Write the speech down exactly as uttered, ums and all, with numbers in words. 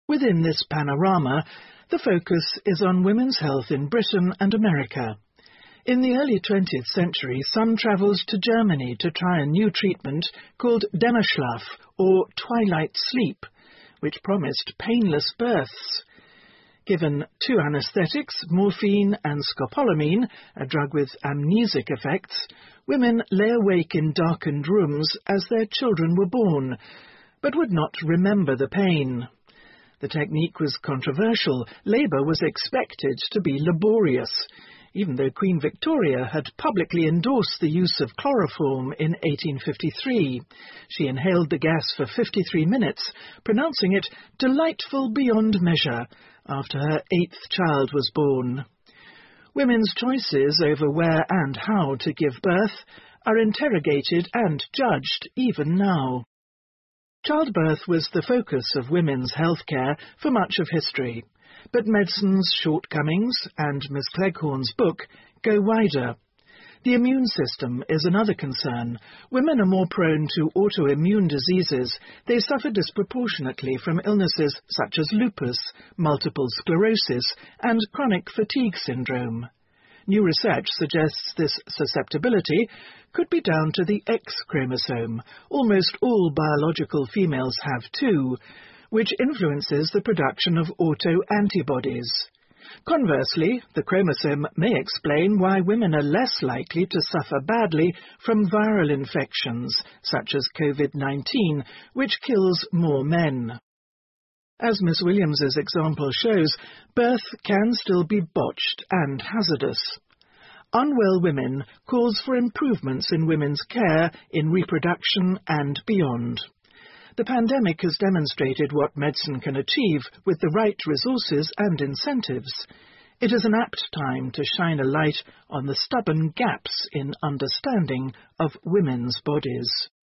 Within this panorama, the focus is on women's health in Britain and America. In the early twentieth century, some travelled to Germany to try a new treatment called Dämmerschlaf, or twilight sleep, which promised painless births. Given two anaesthetics, morphine and scopolamine, a drug with amnesic effects, women lay awake in darkened rooms as their children were born, but would not remember the pain. The technique was controversial. Labour was expected to be laborious, even though Queen Victoria had publicly endorsed the use of chloroform in eighteen fifty-three. She inhaled the gas for fifty-three minutes, pronouncing it delightful beyond measure, after her eighth child was born. Women's choices over where and how to give birth are interrogated and judged even now. Childbirth was the focus of women's healthcare for much of history, but medicine's shortcomings and Miss Cleghorn's book go wider. The immune system is another concern. Women are more prone to autoimmune diseases. They suffer disproportionately from illnesses such as lupus, multiple sclerosis, and chronic fatigue syndrome. New research suggests this susceptibility could be down to the X chromosome. Almost all biological females have two, which influences the production of autoantibodies. Conversely, the chromosome may explain why women are less likely to suffer badly from viral infections, such as COVID nineteen, which kills more men. As Miss Williams's example shows, birth can still be botched and hazardous. Unwell women calls for improvements in women's care, in reproduction and beyond. The pandemic has demonstrated what medicine can achieve with the right resources and incentives. It is an apt time to shine a light on the stubborn gaps in understanding of women's bodies.